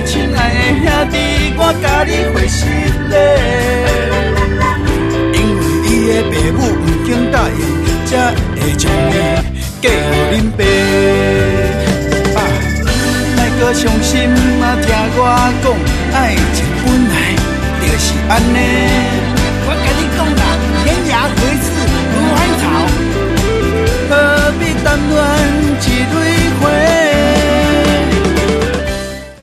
亲爱的兄弟，我甲你会实礼，因为伊的爸母不肯答应，才会将伊嫁予恁爸。莫搁伤心啊，听我讲，爱情本来就是安尼。我甲你讲啦。